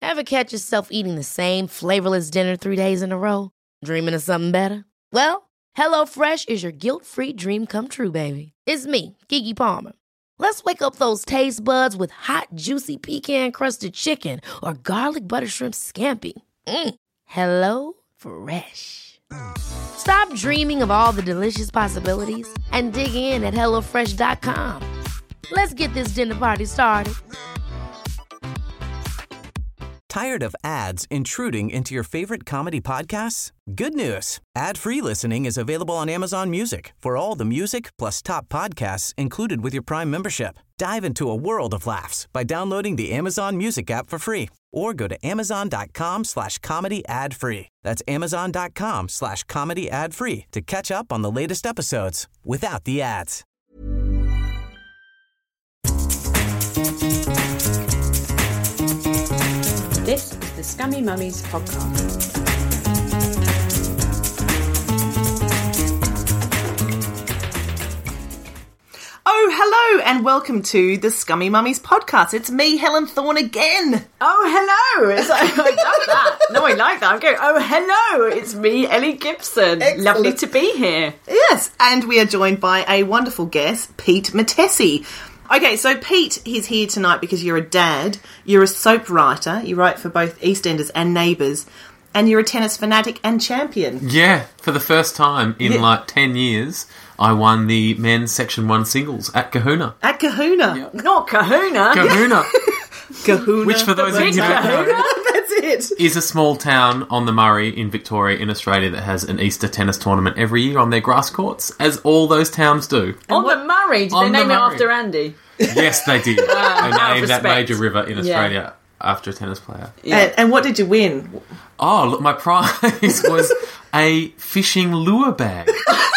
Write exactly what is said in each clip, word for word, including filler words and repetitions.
Ever catch yourself eating the same flavorless dinner three days in a row? Dreaming of something better? Well, HelloFresh is your guilt-free dream come true, baby. It's me, Keke Palmer. Let's wake up those taste buds with hot, juicy pecan-crusted chicken or garlic butter shrimp scampi. Mm. Hello Fresh. Stop dreaming of all the delicious possibilities and dig in at hello fresh dot com. Let's get this dinner party started. Tired of ads intruding into your favorite comedy podcasts? Good news. Ad-free listening is available on Amazon Music for all the music plus top podcasts included with your Prime membership. Dive into a world of laughs by downloading the Amazon Music app for free or go to amazon.com slash comedy ad free. That's amazon.com slash comedy ad free to catch up on the latest episodes without the ads. This is the Scummy Mummies podcast. Oh, hello, and welcome to the Scummy Mummies podcast. It's me, Helen Thorne, again. Oh, hello. It's like, I love that. No, I like that. I'm going, oh, hello. It's me, Ellie Gibson. Excellent. Lovely to be here. Yes, and we are joined by a wonderful guest, Pete Matesi. Okay, so Pete, he's here tonight because you're a dad, you're a soap writer, you write for both EastEnders and Neighbours, and you're a tennis fanatic and champion. Yeah, for the first time in Yeah. like ten years, I won the men's Section one singles at Kahuna. At Kahuna. Yeah. Not Kahuna. Kahuna, Kahuna. which for those of you who Big don't know, Kahuna. That's it. is a small town on the Murray in Victoria in Australia that has an Easter tennis tournament every year on their grass courts, as all those towns do. On the Murray. Did On they the name it Murray. after Andy? Yes, they did. out of They named that respect. major river in Australia after a tennis player. Yeah. And, and what did you win? Oh, look, my prize was a fishing lure bag.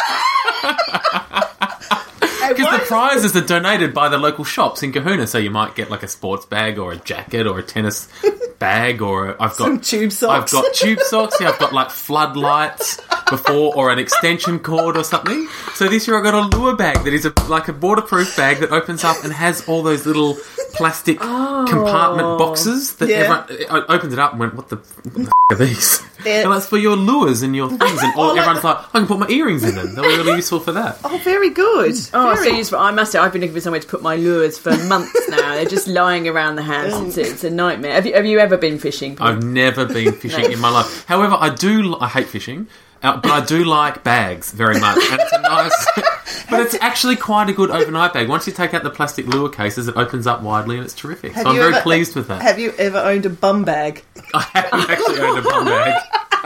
Because the prizes are donated by the local shops in Kahuna, so you might get like a sports bag or a jacket or a tennis bag, or a, I've got Some tube socks. I've got tube socks. Yeah, I've got like floodlights before, or an extension cord or something. So this year I got a lure bag that is a, like a waterproof bag that opens up and has all those little plastic compartment boxes that Yeah. everyone I opened it up and went, what the, what the f- are these? They're- And that's for your lures and your things, and all, everyone's like, I can put my earrings in them. They'll be really useful for that. Oh, very good. Oh, very so useful. I must say, I've been looking for somewhere to put my lures for months now. They're just lying around the house. It's, it's a nightmare. Have you, have you ever been fishing? Paul? I've never been fishing in my life. However, I do. I hate fishing, uh, but I do like bags very much, and it's a nice. But it's actually quite a good overnight bag. Once you take out the plastic lure cases, it opens up widely, and it's terrific. Have so I'm you very ever- pleased with that. Have you ever owned a bum bag? I haven't actually owned a bum bag.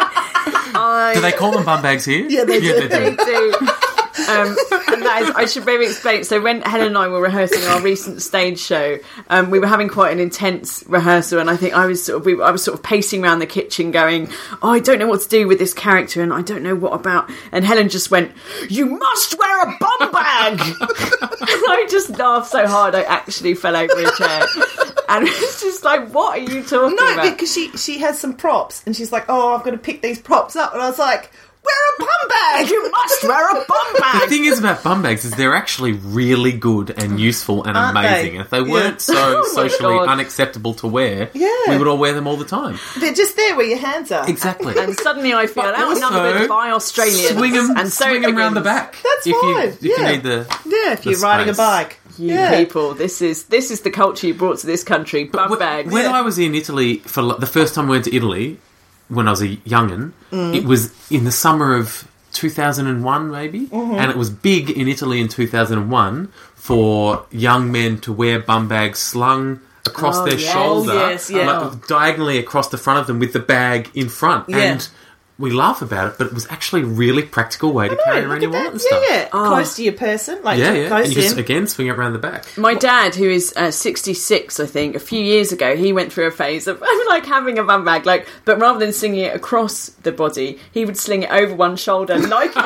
Do they call them bum bags here? Yeah, they do. They They do. Um, and that is, I should maybe explain. So when Helen and I were rehearsing our recent stage show, um, we were having quite an intense rehearsal, and I think I was sort of, we, I was sort of pacing around the kitchen, going, "Oh, I don't know what to do with this character, and I don't know what about." And Helen just went, "You must wear a bum bag!" And I just laughed so hard, I actually fell over a chair, and it's just like, "What are you talking No, about?" because she, she has some props, and she's like, oh, I've got to pick these props up. And I was like, wear a bum bag! You must wear a bum The bag. thing is about bum bags is they're actually really good and useful and Aren't amazing. they? And if they Yeah. weren't so Oh my socially God. unacceptable to wear, Yeah. we would all wear them all the time. They're just there where your hands are. Exactly. And suddenly I feel But outnumbered also, by Australians. Swing them, and so swing them around the begins. back. That's if you, fine, If yeah. you need the... Yeah, if you're the riding a space. bike. You yeah. people, this is this is the culture you brought to this country. Bum When- bags. When Yeah. I was in Italy, for like, the first time I went to Italy, when I was a young'un, Mm. it was in the summer of two thousand one, maybe, Mm-hmm. and it was big in Italy in two thousand one for young men to wear bum bags slung across Oh, their yes. shoulder, Oh, yes, yeah. like, diagonally across the front of them with the bag in front. Yeah. And we laugh about it, but it was actually a really practical way to carry No, around look your at wallet and that. stuff. Yeah, yeah. Close to your person. Like, Yeah, yeah. close And you in. just, again, swing it around the back. My dad, who is uh, sixty-six, I think, a few years ago, he went through a phase of like having a bum bag, like, but rather than slinging it across the body, he would sling it over one shoulder like a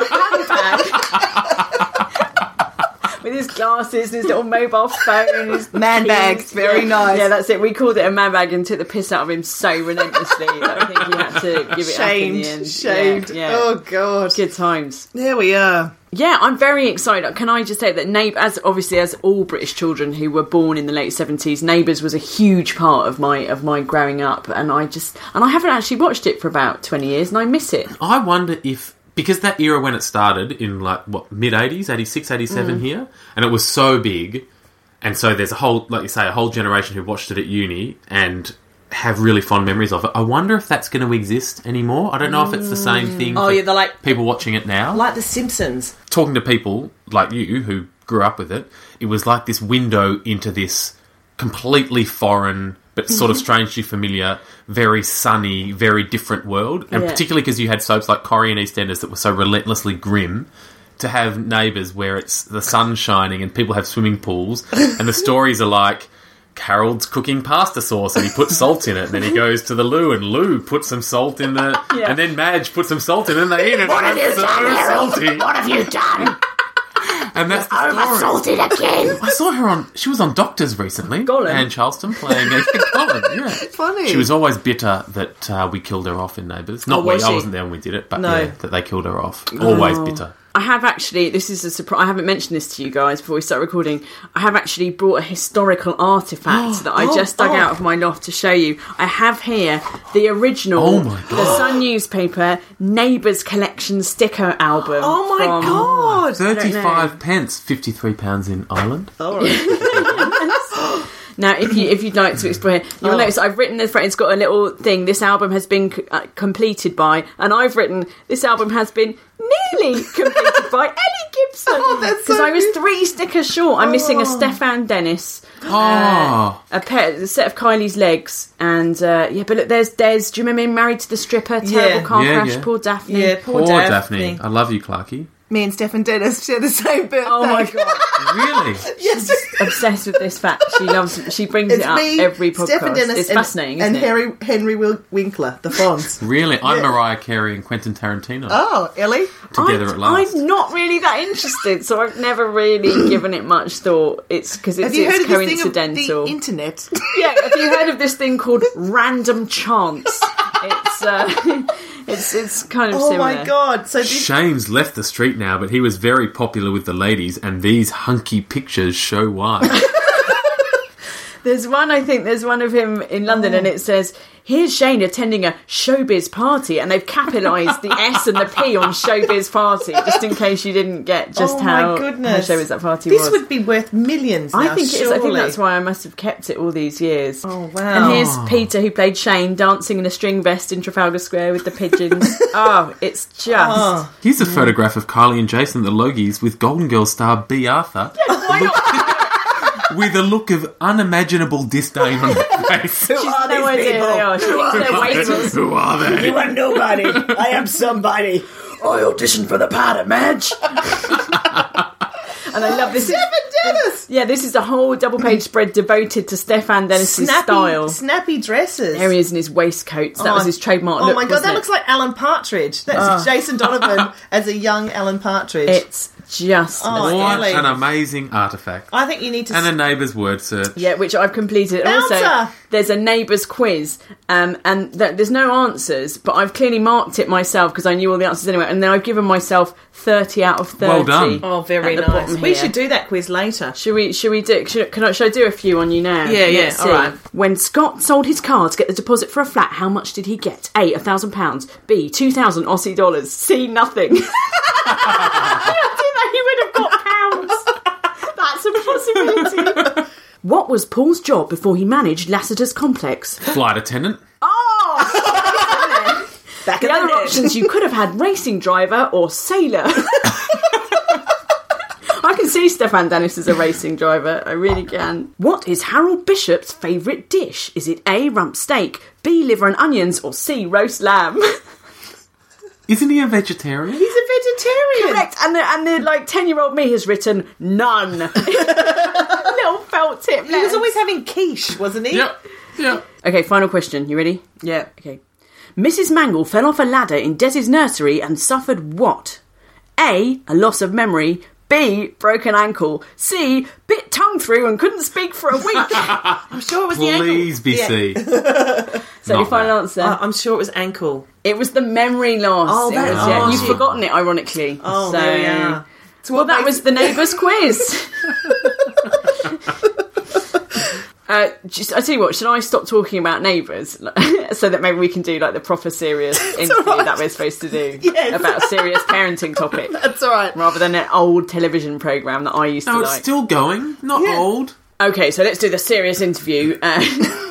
handbag. With his glasses and his little mobile phone and his Man keys. bag, very Yeah. nice. Yeah, that's it. We called it a man bag and took the piss out of him so relentlessly that I think he had to give it Shamed, up in the end. shamed. Yeah, yeah. Oh, God. Good times. There we are. Yeah, I'm very excited. Can I just say that Neighbours, as obviously as all British children who were born in the late seventies, Neighbours was a huge part of my of my growing up, and I just and I haven't actually watched it for about twenty years, and I miss it. I wonder if, because that era when it started in like what mid eighties, eighty-six, eighty-seven mm. here, and it was so big, and so there's a whole, like you say, a whole generation who watched it at uni and have really fond memories of it. I wonder if that's going to exist anymore. I don't know if it's the same thing oh, for yeah, they're like people watching it now. Like The Simpsons. Talking to people like you who grew up with it, it was like this window into this completely foreign but sort of strangely familiar, very sunny, very different world. And yeah. particularly because you had soaps like Corrie and EastEnders that were so relentlessly grim, to have Neighbours where it's the sun shining and people have swimming pools and the stories are like, Harold's cooking pasta sauce and he puts salt in it, and then he goes to the loo and Lou puts some salt in the yeah. and then Madge puts some salt in it and they eat it. What and have you so done, Harold? salty. What have you done? And that's the Over salted again. I saw her on she was on Doctors recently. Gollum. Anne Charleston playing Gollum, yeah. Funny. She was always bitter that uh, we killed her off in Neighbours. Not Oh, was we, I she? wasn't there when we did it, but No. yeah, that they killed her off. Always Oh. bitter. I have actually, this is a surprise, I haven't mentioned this to you guys before we start recording. I have actually brought a historical artefact that I oh, just dug oh. out of my loft to show you. I have here the original, Oh my God. the Sun newspaper Neighbours Collection sticker album. Oh my from- god! Thirty-five pence, fifty-three pounds in Ireland. All right. Now, if you if you'd like to explore, you'll Oh. notice I've written the front. It's got a little thing. This album has been c- uh, completed by, and I've written this album has been nearly completed by Ellie Gibson. Oh, that's so I was good. three stickers short. I'm missing a Stefan Dennis, Oh. a pair, a set of Kylie's legs, and uh, yeah. But look, there's Des. Do you remember him? Married to the Stripper. Terrible Yeah. car Yeah, crash. yeah. Poor Daphne. Yeah, poor, Poor Daphne. Daphne. I love you, Clarky. Me and Stefan Dennis share the same birthday. Oh my god. Really? Yes. Obsessed with this fact. She loves. She brings It's it up me, every podcast. Stefan Dennis, it's and, fascinating, and isn't it? Harry, Henry Wil- Winkler, the Fonz. Really? I'm Yeah. Mariah Carey and Quentin Tarantino. Oh, Ellie? Together I, at last. I'm not really that interested, so I've never really given it much thought. It's because it's, Have you it's heard of this thing of coincidental. the internet? Yeah, have you heard of this thing called random chance? It's uh, it's it's kind of Oh similar. my god! So this, Shane's left the street now, but he was very popular with the ladies, and these hunky pictures show why. There's one, I think, there's one of him in London, and it says, "Here's Shane attending a showbiz party," and they've capitalised the S and the P on showbiz party, just in case you didn't get just oh how, my goodness, how showbiz that party this was. would be worth millions. Now, I think it is. I think surely. that's why I must have kept it all these years. Oh wow! And here's Peter, who played Shane, dancing in a string vest in Trafalgar Square with the pigeons. Oh, it's just... Oh. Here's a photograph of Kylie and Jason, the Logies, with Golden Girls star B. Arthur, Why not? with a look of unimaginable disdain on her face. Who She's are no these idea people? who they are. She thinks they're waiters. Who are they? You are nobody. I am somebody. I auditioned for the part of Madge. And I love this. Stefan Dennis. Yeah, this is a whole double-page spread devoted to Stefan Dennis's Snappy, style. snappy dresses. There he is in his waistcoats. That Oh, was his trademark Oh look, my god, wasn't that it? looks like Alan Partridge. That's Jason Donovan as a young Alan Partridge. It's just... Oh, What Ellie. an amazing artefact. I think you need to. And a neighbour's word search. Yeah, which I've completed. And also, Bouncer! there's a neighbours quiz, um, and th- there's no answers, but I've clearly marked it myself because I knew all the answers anyway, and then I've given myself thirty out of thirty. Well done. Oh, very at the nice. bottom We here. should do that quiz later. Should we? Should we do? Should, can I? Should I do a few on you now? Yeah, yeah, Let's all see. right. When Scott sold his car to get the deposit for a flat, how much did he get? A, a thousand pounds. B, two thousand Aussie dollars. C, nothing. I did that. He would have got pounds. That's a possibility. What was Paul's job before he managed Lassiter's complex? Flight attendant. Oh! Back The in the other day. options you could have had racing driver or sailor. I can see Stefan Dennis as a racing driver. I really can. What is Harold Bishop's favourite dish? Is it A, rump steak, B, liver and onions, or C, roast lamb? Isn't he a vegetarian? He's a vegetarian. Correct. And the, and the like ten-year-old me has written none. Little felt tip. He was always having quiche, wasn't he? Yep. Yep. Okay, final question. You ready? Yeah. Okay. Missus Mangle fell off a ladder in Desi's nursery and suffered what? A, a loss of memory. B, broken ankle. C, bit tongue through and couldn't speak for a week. I'm sure it was the ankle. Please be Yeah. C. So your Not final that. answer? Uh, I'm sure it was ankle. It was the memory loss. Oh, It that- was, yeah. oh, You've shit. forgotten it, ironically. Oh, so, there we are. Well, that was the Neighbours quiz. Uh, just, I tell you what, should I stop talking about Neighbours so that maybe we can do like the proper serious interview right. that we're supposed to do Yes. about a serious parenting topic? That's all right. Rather than an old television programme that I used No, to it's like. still going. Not Yeah. old. Okay, so let's do the serious interview. Uh,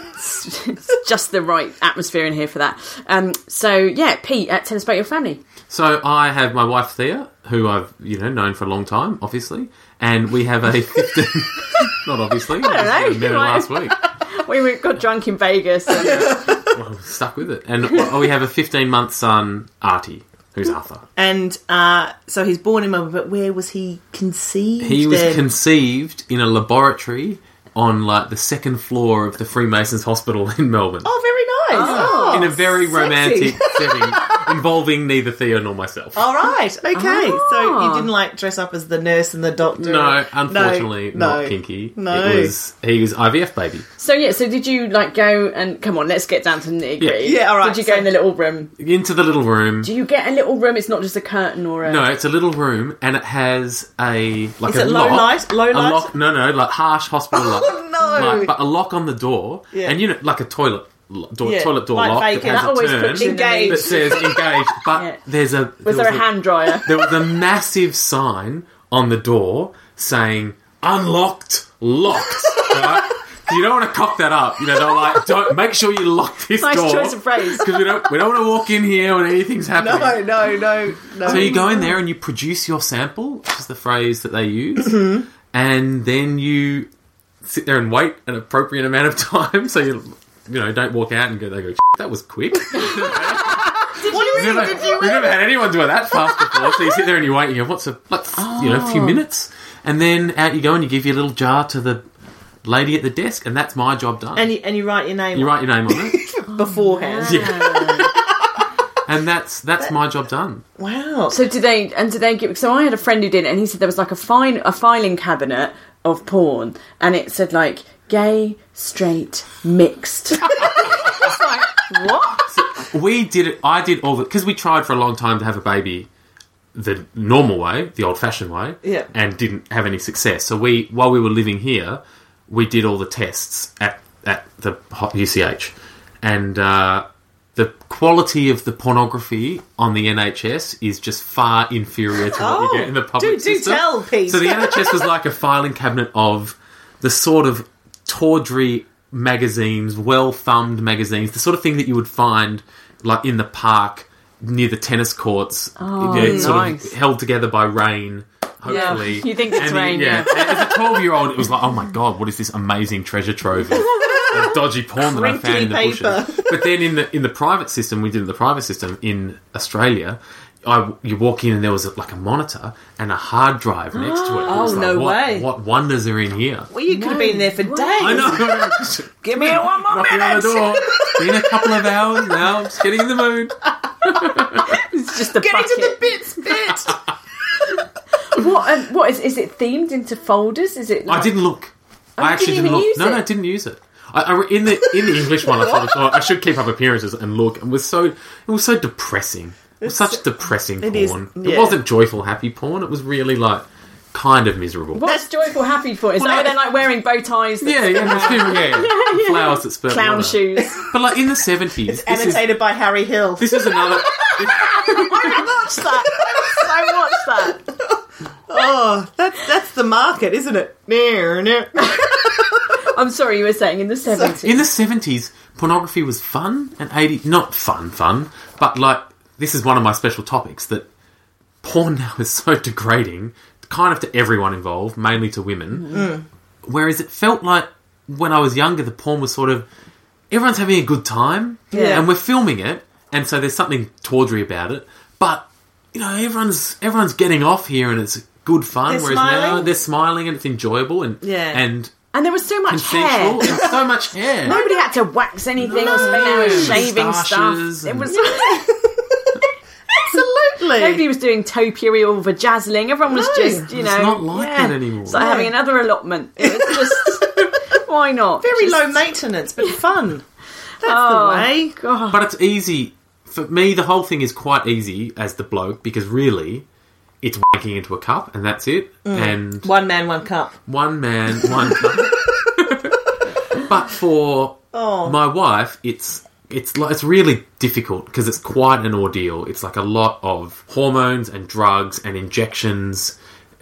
it's just the right atmosphere in here for that. Um, so, yeah, Pete, uh, tell us about your family. So I have my wife Thea, who I've you know known for a long time, obviously, and we have a fifteen. Not obviously. I don't know. We met her Like- last week. We we got drunk in Vegas. And, Well, we're stuck with it, and we have a fifteen-month son, Artie, who's Arthur. And uh, so he's born in Melbourne, but where was he conceived? He was then? conceived in a laboratory on like the second floor of the Freemasons Hospital in Melbourne. Oh, very nice. Oh, in a very sexy. romantic setting involving neither Thea nor myself. All right, okay. Ah. So you didn't like dress up as the nurse and the doctor? No, unfortunately, No, not no, kinky. No. It was he was I V F baby. so, yeah, so did you, like, go and... Come on, let's get down to the nitty-gritty. Yeah. Yeah, all right, Did you go so- in the little room? Into the little room. Do you get a little room? It's not just a curtain or a... No, it's a little room, and it has a like Is a it low lock, light? Low a light? lock. No, no, like harsh hospital lock. Oh, no. Like, but a lock on the door, Yeah. and you know, like a toilet lo- door, Yeah, toilet door like lock Vegas. that That has always a turn puts you in the Engaged. mood. that says engaged. But Yeah. there's a Was there a hand dryer? There was a massive sign on the door saying "unlocked, locked." Right? You don't want to cock that up. You know, they're like, "Don't make sure you lock this Nice door." choice of phrase. Because we don't, we don't want to walk in here when anything's happening. No, no, no, no. So you go in there and you produce your sample, which is the phrase that they use, Mm-hmm. and then you sit there and wait an appropriate amount of time. So you, you know, don't walk out and go. They go, that was quick. What do you We've mean? never, Did you we've never had anyone do it that fast before. So you sit there and you wait. And you go, what's a like, you know, a few minutes, and then out you go and you give your little jar to the lady at the desk, and that's my job done. And you, and you write your name you on write your name on it, beforehand. and that's that's my job done. Wow. So did they, and did they give, so I had a friend who did it, and he said there was like a fine, a filing cabinet of porn, and it said like, gay, straight, mixed. It's like, what? We did it. I did all the because we tried for a long time to have a baby the normal way, the old-fashioned way, Yeah. and didn't have any success. So we, while we were living here, we did all the tests at at the U C H, and uh, the quality of the pornography on the N H S is just far inferior to what Oh, you get in the public do- do system. tell, Pete. So the N H S was like a filing cabinet of the sort of tawdry magazines, well-thumbed magazines, the sort of thing that you would find like in the park near the tennis courts, Oh, you know, sort nice. of held together by rain. Hopefully, Yeah, you think it's And rain, yeah. As a twelve-year-old, it was like, oh my god, what is this amazing treasure trove of, of dodgy porn that I found in the Crinkly paper. bushes? But then in the in the private system, we did it in the private system in Australia. I, you walk in and there was like a monitor and a hard drive next to it. It was Oh, like, no what, way. What wonders are in here? Well, you could have been there for days. I know. Just Give me one more knocking on minute. the door. Been a couple of hours now. Just getting in the mood. It's just a Getting bucket. to the bits bit. What, um, what is, is it themed into folders? Is it like... I didn't look. Oh, I you actually didn't didn't even look. use No, it? no, I didn't use it. I, I, in the in the English one, I sort of thought I should keep up appearances and look. And was so it was so depressing. It was such depressing it is, porn. yeah. It wasn't joyful, happy porn. It was really like kind of miserable. What's joyful happy for? Is Well, that where I- they're like wearing bow ties? that Yeah, yeah, that's yeah, yeah. Flowers that spurt Clown water. shoes. But like in the seventies, this is Annotated by Harry Hill. this is another. I watched that. I watched that. Oh, that's that's the market, isn't it? No, no. I'm sorry, you were saying in the seventies. In the seventies, pornography was fun, and eighty not fun, fun, but like this is one of my special topics that porn now is so degrading, kind of to everyone involved, mainly to women. Mm. Whereas it felt like when I was younger, the porn was sort of everyone's having a good time, Yeah. and we're filming it, and so there's something tawdry about it. But you know, everyone's everyone's getting off here, and it's good fun. They're whereas now smiling. they're smiling, and it's enjoyable, and Yeah. and And there was so much hair. consensual, and so much hair. Nobody had to wax anything No. or spend hours shaving Moustaches stuff. It and- was Absolutely. nobody was doing topiary or vajazzling. Everyone was No. just, you It's know, not like yeah. that anymore. It's like No. having another allotment. It was just why not? Very Just- low maintenance, but fun. That's Oh, the way. God. But it's easy. For me, the whole thing is quite easy as the bloke, because really, it's wanking into a cup, and that's it. Mm. And one man, one cup. One man, one cup. But for oh. my wife, it's it's it's really difficult because it's quite an ordeal. It's like a lot of hormones and drugs and injections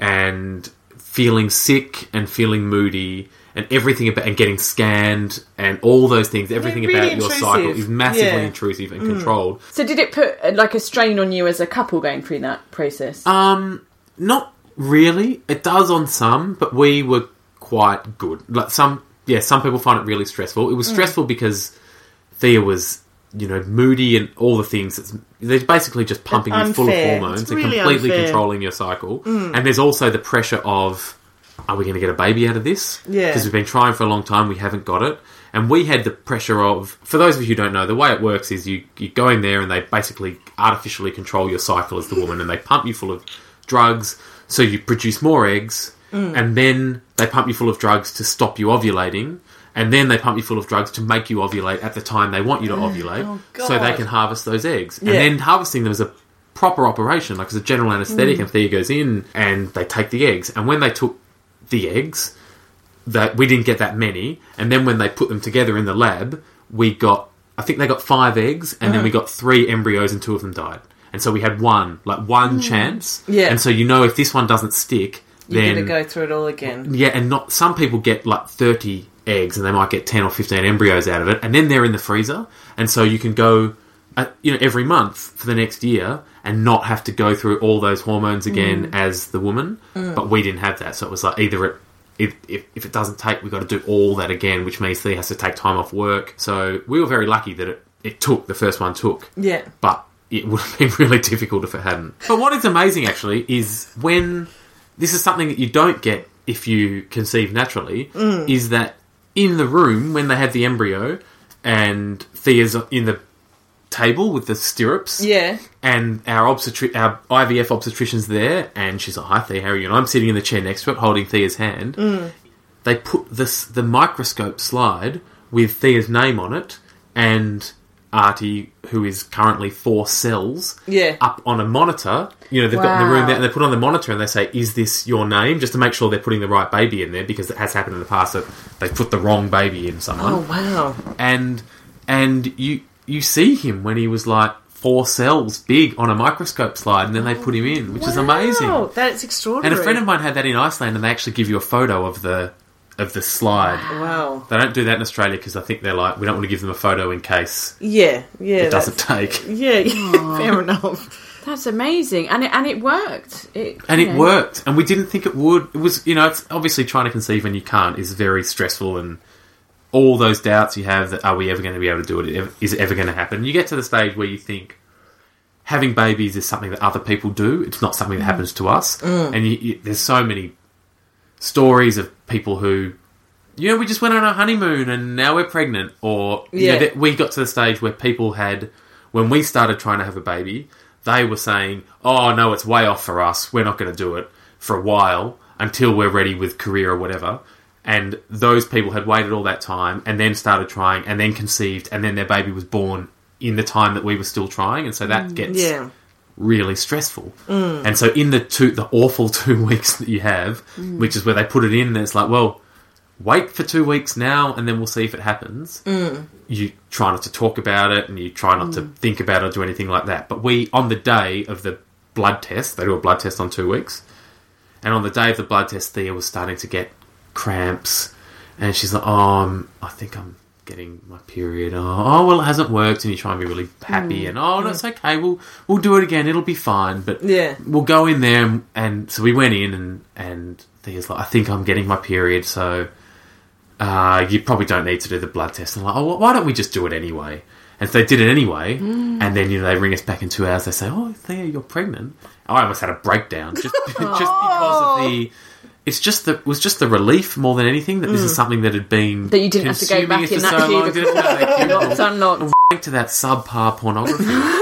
and feeling sick and feeling moody and everything about and getting scanned and all those things. Everything yeah, really about intrusive. Your cycle is massively yeah. intrusive and mm. controlled. So, did it put like a strain on you as a couple going through that process? Um, not really. It does on some, but we were quite good. Like some. Yeah, some people find it really stressful. It was stressful mm. because Thea was, you know, moody and all the things. It's, they're basically just pumping you full of hormones it's and really completely unfair. controlling your cycle. Mm. And there's also the pressure of, are we going to get a baby out of this? Yeah. Because we've been trying for a long time, we haven't got it. And we had the pressure of, for those of you who don't know, the way it works is you, you go in there and they basically artificially control your cycle as the woman, and they pump you full of drugs so you produce more eggs. Mm. And then they pump you full of drugs to stop you ovulating, and then they pump you full of drugs to make you ovulate at the time they want you to ovulate, oh, so they can harvest those eggs. Yeah. And then harvesting them is a proper operation, like it's a general anaesthetic, mm. and Thea goes in and they take the eggs. And when they took the eggs, that we didn't get that many, and then when they put them together in the lab, we got, I think they got five eggs, and uh-huh. then we got three embryos and two of them died. And so we had one, like one mm. chance. Yeah. And so you know if this one doesn't stick, You're then... going to go through it all again. Yeah, and not some people get like thirty eggs and they might get ten or fifteen embryos out of it, and then they're in the freezer, and so you can go uh, you know, every month for the next year and not have to go through all those hormones again mm. as the woman. Mm. But we didn't have that, so it was like either it, if, if, if it doesn't take, we've got to do all that again, which means Thea has to take time off work. So we were very lucky that it, it took, the first one took. Yeah. But it would have been really difficult if it hadn't. But what is amazing, actually, is when... This is something that you don't get if you conceive naturally, mm. is that in the room, when they had the embryo, and Thea's in the table with the stirrups, yeah, and our obstetri- our I V F obstetrician's there, and she's like, "Hi, Thea, how are you?" And I'm sitting in the chair next to it, holding Thea's hand. Mm. They put this the microscope slide with Thea's name on it, and Artie, who is currently four cells, yeah. up on a monitor. You know, they've wow. got in the room there, and they put on the monitor and they say, "Is this your name?" Just to make sure they're putting the right baby in there, because it has happened in the past that they put the wrong baby in someone. Oh wow! And and you you see him when he was like four cells big on a microscope slide, and then they put him in, which wow. is amazing. That's extraordinary. And a friend of mine had that in Iceland, and they actually give you a photo of the of the slide. Wow. They don't do that in Australia because I think they're like, we don't want to give them a photo in case yeah, yeah, it doesn't take. Yeah, yeah fair enough. That's amazing. And it, and it worked. It, and it know. worked. And we didn't think it would. It was, you know, it's obviously trying to conceive when you can't is very stressful, and all those doubts you have that, are we ever going to be able to do it? Is it ever going to happen? You get to the stage where you think having babies is something that other people do. It's not something that mm. happens to us. Mm. And you, you, there's so many stories of people who, you know, we just went on a honeymoon and now we're pregnant. Or you yeah. know, that we got to the stage where people had, when we started trying to have a baby, they were saying, oh, no, it's way off for us. We're not going to do it for a while until we're ready with career or whatever. And those people had waited all that time and then started trying and then conceived, and then their baby was born in the time that we were still trying. And so that gets yeah. really stressful. Mm. And so in the two, the awful two weeks that you have, mm. which is where they put it in, and it's like, well, wait for two weeks now and then we'll see if it happens. Mm. You try not to talk about it and you try not mm. to think about it or do anything like that. But we, on the day of the blood test, they do a blood test on two weeks, and on the day of the blood test, Thea was starting to get cramps, and she's like, oh, I'm, I think I'm getting my period. Oh, oh, well, it hasn't worked, and you try and be really happy, mm. and oh, no, it's okay, we'll we'll do it again, it'll be fine. But yeah. we'll go in there, and, and so we went in, and, and Thea's like, I think I'm getting my period, so uh, you probably don't need to do the blood test. And I'm like, oh, well, why don't we just do it anyway? And so they did it anyway, mm. and then, you know, they ring us back in two hours, they say, oh, Thea, you're pregnant. I almost had a breakdown, just, just because of the... It's just the, it was just the relief more than anything that mm. this is something that had been that you didn't have to go back in that so cubicle. Locked, unlocked. Back to that subpar pornography.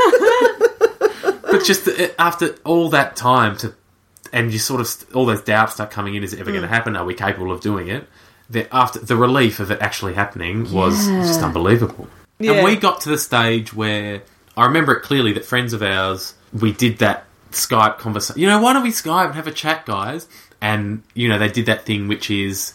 But just the, after all that time to, and you sort of all those doubts start coming in: is it ever mm. going to happen? Are we capable of doing it? The, after the relief of it actually happening was yeah. just unbelievable. Yeah. And we got to the stage where I remember it clearly that friends of ours, we did that Skype conversation. You know, why don't we Skype and have a chat, guys? And, you know, they did that thing which is,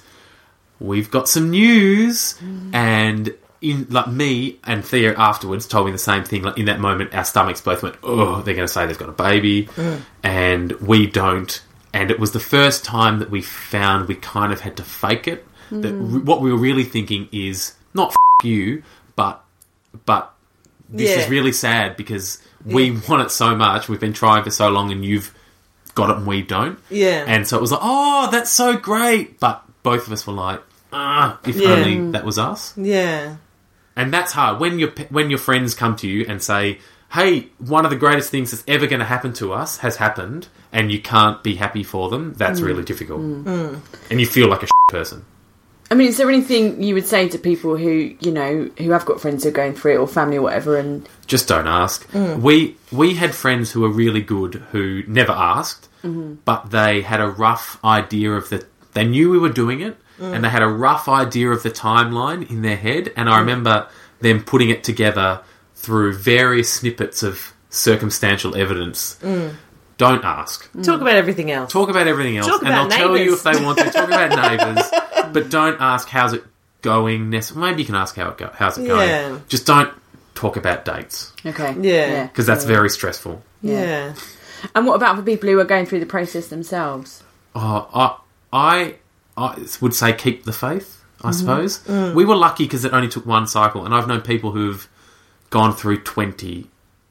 we've got some news, mm. and in like me and Thea afterwards told me the same thing. Like in that moment, our stomachs both went, oh, they're going to say they've got a baby, mm. and we don't. And it was the first time that we found we kind of had to fake it. Mm. That re- what we were really thinking is not F you, but but this yeah. is really sad because we yeah. want it so much. We've been trying for so long, and you've got it and we don't. Yeah. And so it was like, oh, that's so great. But both of us were like, ah, if yeah. only that was us. Yeah. And that's hard. When your when your friends come to you and say, hey, one of the greatest things that's ever going to happen to us has happened, and you can't be happy for them, that's mm. really difficult. Mm. And you feel like a shit person. I mean, is there anything you would say to people who, you know, who have got friends who are going through it, or family or whatever, and... Just don't ask. Mm. We we had friends who were really good who never asked, mm-hmm. but they had a rough idea of the... They knew we were doing it, mm. and they had a rough idea of the timeline in their head, and I mm. remember them putting it together through various snippets of circumstantial evidence. Mm. Don't ask. Mm. Talk about everything else. Talk about everything else. Talk and about they'll neighbours. tell you if they want to. Talk about neighbours. But don't ask, how's it going? Maybe you can ask how it go- how's it going. Yeah. Just don't talk about dates. Okay. Yeah. Because that's yeah. very stressful. Yeah. yeah. And what about for people who are going through the process themselves? Oh, I, I, I would say keep the faith, I mm-hmm. suppose. Mm. We were lucky because it only took one cycle, and I've known people who've gone through twenty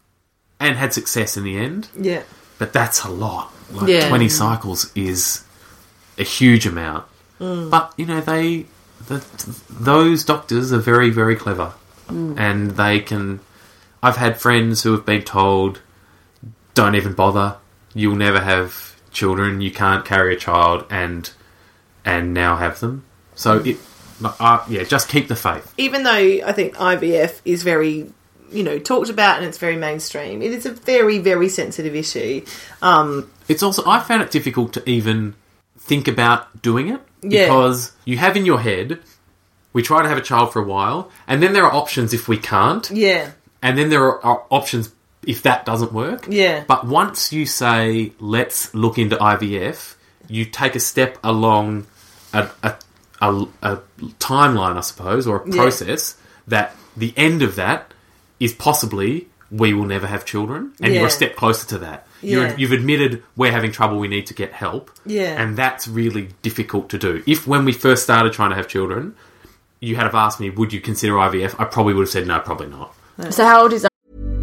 and had success in the end. Yeah. But that's a lot. Like yeah. twenty cycles is a huge amount. Mm. But, you know, they the, those doctors are very, very clever. Mm. And they can... I've had friends who have been told, don't even bother. You'll never have children. You can't carry a child and and now have them. So, it, uh, yeah, just keep the faith. Even though I think I V F is very... you know, talked about and it's very mainstream. It is a very, very sensitive issue. Um, it's also, I found it difficult to even think about doing it yeah. because you have in your head, we try to have a child for a while, and then there are options if we can't. Yeah. And then there are, are options if that doesn't work. Yeah. But once you say, let's look into I V F, you take a step along a, a, a, a timeline, I suppose, or a process yeah. that the end of that is possibly we will never have children, and yeah. you're a step closer to that. You're, Yeah. You've admitted we're having trouble, we need to get help, Yeah. and that's really difficult to do. If when we first started trying to have children, you had have asked me, would you consider I V F, I probably would have said, no, probably not. So how old is that?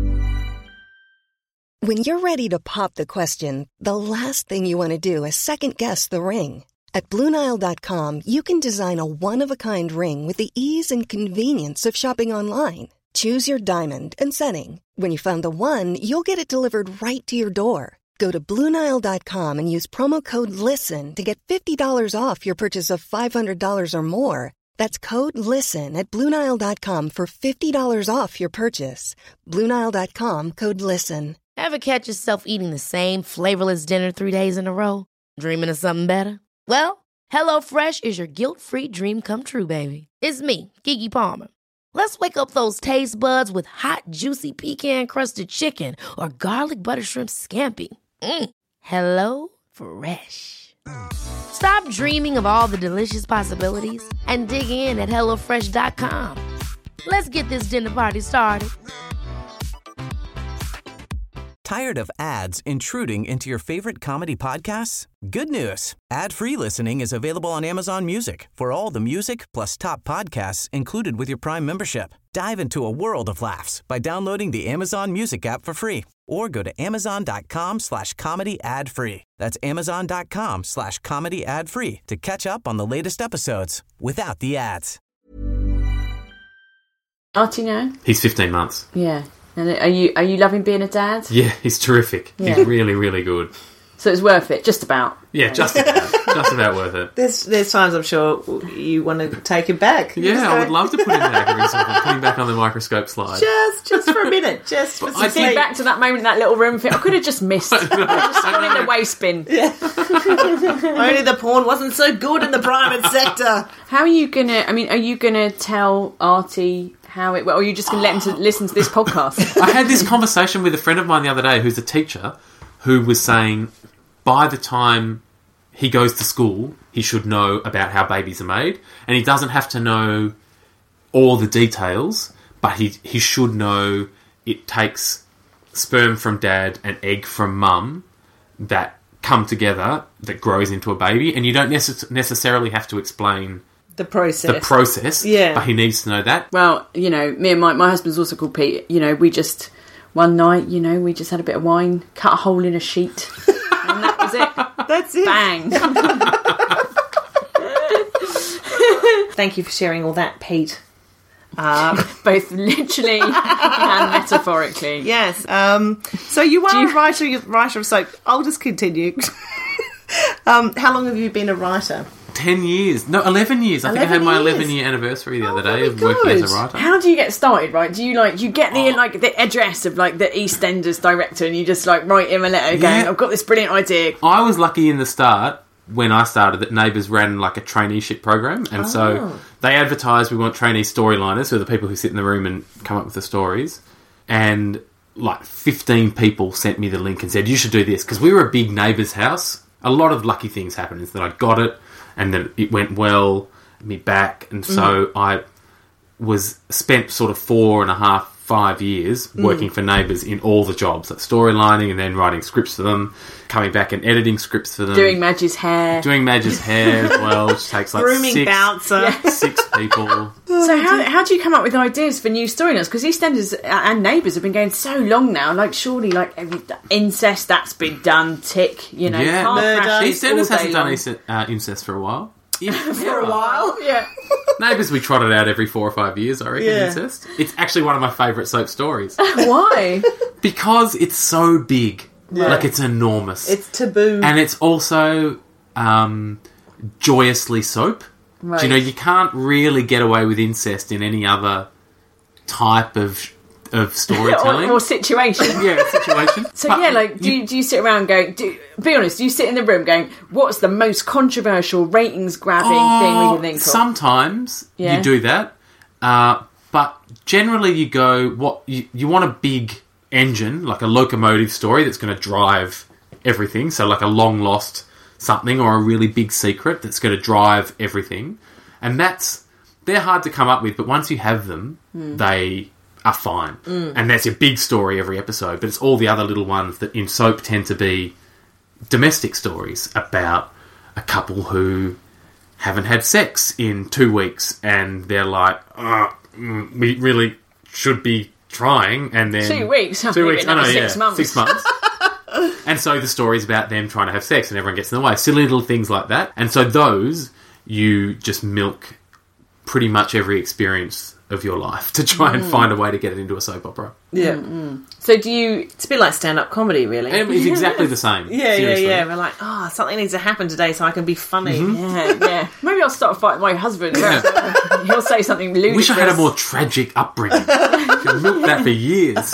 When you're ready to pop the question, the last thing you want to do is second-guess the ring. At Blue Nile dot com, you can design a one-of-a-kind ring with the ease and convenience of shopping online. Choose your diamond and setting. When you find the one, you'll get it delivered right to your door. Go to Blue Nile dot com and use promo code LISTEN to get fifty dollars off your purchase of five hundred dollars or more. That's code LISTEN at Blue Nile dot com for fifty dollars off your purchase. Blue Nile dot com, code LISTEN. Ever catch yourself eating the same flavorless dinner three days in a row? Dreaming of something better? Well, HelloFresh is your guilt-free dream come true, baby. It's me, Keke Palmer. Let's wake up those taste buds with hot, juicy pecan-crusted chicken or garlic butter shrimp scampi. Mm. Hello Fresh. Stop dreaming of all the delicious possibilities and dig in at hello fresh dot com. Let's get this dinner party started. Tired of ads intruding into your favorite comedy podcasts? Good news. Ad-free listening is available on Amazon Music for all the music plus top podcasts included with your Prime membership. Dive into a world of laughs by downloading the Amazon Music app for free or go to amazon.com slash comedy ad free. That's amazon.com slash comedy ad free to catch up on the latest episodes without the ads. Artie now? He's fifteen months. Yeah. And are you are you loving being a dad? Yeah, he's terrific. Yeah. He's really, really good. So it's worth it, just about. Yeah, just about. just about worth it. There's there's times I'm sure you want to take him back. Yeah, Just I go, would love to put him back every so often, put him back on the microscope slide. Just just for a minute, just for I some Think sleep. back to that moment in that little room. Think, I could have just missed. I could have just gone in the waste bin. Only the porn wasn't so good in the private sector. How are you gonna? I mean, are you gonna tell Artie how it? Or are you just gonna let him to listen to this podcast? I had this conversation with a friend of mine the other day who's a teacher who was saying by the time he goes to school, he should know about how babies are made, and he doesn't have to know all the details, but he he should know it takes sperm from dad and egg from mum that come together that grows into a baby, and you don't necess- necessarily have to explain The process. the process, Yeah. but he needs to know that. Well, you know, me and my, my husband's also called Pete. You know, we just, one night, you know, we just had a bit of wine, cut a hole in a sheet, and that was it. That's it. Bang. Thank you for sharing all that, Pete. Um, Both literally and metaphorically. yes. Um, so you are you- a writer, writer of soap. I'll just continue. um, how long have you been a writer? Ten years, no, eleven years. I think I had eleven my years. eleven year anniversary the other day very of working as a good. writer. How do you get started, right? Do you like, do you get the like the address of like the EastEnders director and you just like write him a letter going, Yeah. I've got this brilliant idea. I was lucky in the start when I started that Neighbours ran like a traineeship program, and so they advertised we want trainee storyliners, who are the people who sit in the room and come up with the stories. And like fifteen people sent me the link and said you should do this, because we were a big Neighbours house. A lot of lucky things happened. Is that I got it, and then it went well, me back, and so I was spent sort of four and a half, five years working for Neighbours in all the jobs, like storylining and then writing scripts for them, coming back and editing scripts for them, Doing Madge's hair. doing Madge's hair as well, which takes like Grooming six, bouncer. six people. So how, how do you come up with ideas for new storylines? Because EastEnders and Neighbours have been going so long now. Like, surely, like, every, incest, that's been done, tick, you know, Yeah. car Murder. crashes all EastEnders day hasn't done long. incest, uh, incest for a while. Yeah, For a while. Yeah. Neighbours we trotted out every four or five years, I reckon, Yeah. incest. It's actually one of my favourite soap stories. Why? Because it's so big. Like, it's enormous. It's taboo. and it's also um, joyously soap. Right. Do you know, you can't really get away with incest in any other type of of or, storytelling. or situation. yeah, situation. So But yeah, like, do you, do you sit around going? Do, be honest. Do you sit in the room going, "What's the most controversial, ratings-grabbing thing we can think of?" Sometimes Yeah. you do that, uh, but generally you go, what you, you want a big engine, like a locomotive story that's going to drive everything. So like a long lost something or a really big secret that's going to drive everything, and that's they're hard to come up with. But once you have them, they are fine, and that's your big story every episode. But it's all the other little ones that in soap tend to be domestic stories about a couple who haven't had sex in two weeks and they're like, oh, mm, we really should be trying, and then Two weeks? two Maybe weeks, another I know, six yeah, months. six months. And so the story's about them trying to have sex and everyone gets in the way, silly little things like that. And so those you just milk pretty much every experience of your life to try and find a way to get it into a soap opera. yeah. So do you? It's a bit like stand-up comedy, really. And it's exactly the same. yeah, seriously. yeah, yeah. We're like, oh, something needs to happen today so I can be funny. Yeah, yeah. Maybe I'll start a fight with my husband. He'll say something ludicrous. Wish I had a more tragic upbringing. Could milk that for years.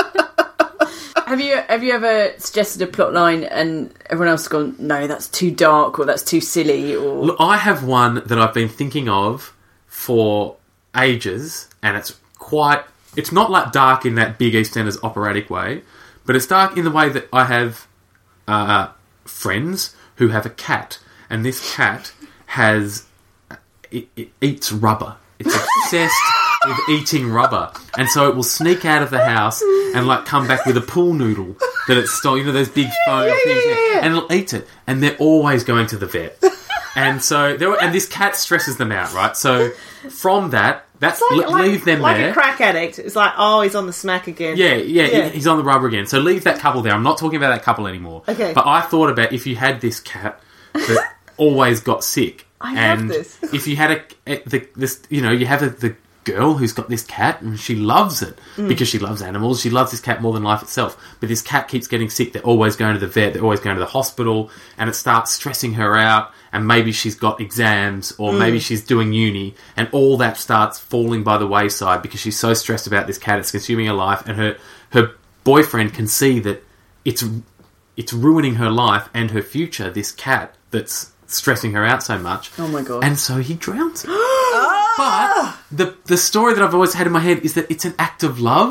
Have you have you ever suggested a plot line and everyone else has gone, no, that's too dark or that's too silly or Look, I have one that I've been thinking of for ages, and it's quite... It's not like dark in that big EastEnders operatic way, but it's dark in the way that I have uh, friends who have a cat, and this cat has... It, it eats rubber. It's obsessed with eating rubber, and so it will sneak out of the house and like come back with a pool noodle that it's stole. You know those big foam things, and it'll eat it. And they're always going to the vet, and so they're, and this cat stresses them out, right? So from that, that's Like, l- like- leave them like there. a crack addict. It's like, oh, he's on the smack again. Yeah, yeah, Yeah. he's on the rubber again. So leave that couple there. I'm not talking about that couple anymore. Okay. But I thought about if you had this cat that always got sick. I love and this. if you had a, a the, this, you know, you have a, the girl who's got this cat and she loves it Mm. because she loves animals. She loves this cat more than life itself. But this cat keeps getting sick. They're always going to the vet. They're always going to the hospital, and it starts stressing her out. And maybe she's got exams, or maybe Mm. she's doing uni, and all that starts falling by the wayside because she's so stressed about this cat. It's consuming her life, and her her boyfriend can see that it's it's ruining her life and her future. This cat that's stressing her out so much. Oh my God. And so he drowns her. But the the story that I've always had in my head is that it's an act of love.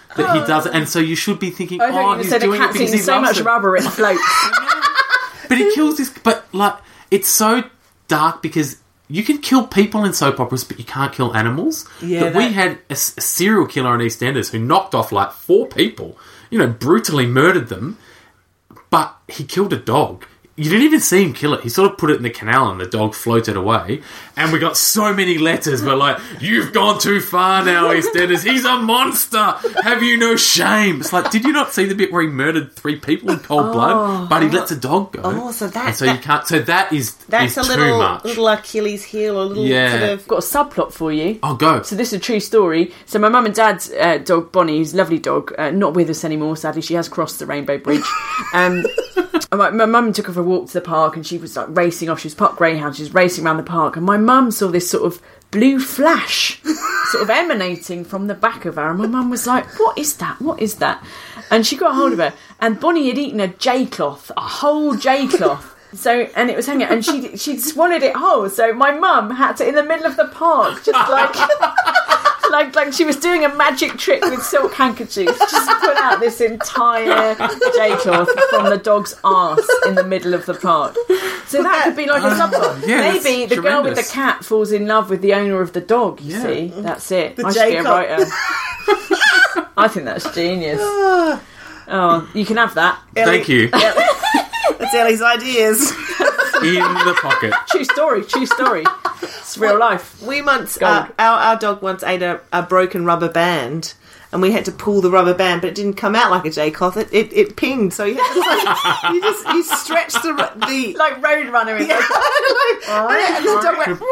that he does it, and so you should be thinking, I thought oh, you he's said a doing it cat's because eating he so loves much it. rubber it floats. But he kills this. But like, it's so dark because you can kill people in soap operas, but you can't kill animals. Yeah, but we that- had a, s- a serial killer in EastEnders who knocked off like four people. You know, brutally murdered them. But he killed a dog. You didn't even see him kill it. He sort of put it in the canal and the dog floated away. And we got so many letters where like, you've gone too far now, EastEnders. He's a monster. Have you no shame? It's like, did you not see the bit where he murdered three people in cold blood? But he lets a dog go. Oh, so that- And so you that- can't. So that is, That's is a too little much. little Achilles heel, or a little Yeah. sort of. I've got a subplot for you. Oh, go. So this is a true story. So my mum and dad's uh, dog Bonnie, who's a lovely dog, uh, not with us anymore. Sadly, she has crossed the Rainbow Bridge. Um, and my, my mum took her for a walk to the park, and she was like racing off. She was park greyhound. She was racing around the park, and my mum saw this sort of blue flash, sort of emanating from the back of her. And my mum was like, "What is that? What is that?" And she got hold of her, and Bonnie had eaten a J cloth, a whole J cloth. So, and it was hanging, and she she swallowed it whole. So my mum had to, in the middle of the park, just like like like she was doing a magic trick with silk handkerchiefs, just put out this entire J cloth from the dog's arse in the middle of the park. So that could be like a subplot. yeah, that's Maybe the girl with the tremendous. cat falls in love with the owner of the dog. You Yeah. see, that's it. The I should be a J-cloth. writer. I think that's genius. Oh, you can have that. Thank you. That's Ellie's ideas. In the pocket. True story. True story. It's real life. We once, Gold. uh, our, our dog once ate a, a broken rubber band, and we had to pull the rubber band, but it didn't come out like a J cloth. It, it, it pinged, so you had to like, you just you stretched the ru- the. Like Roadrunner in Yeah, the like, and the dog went.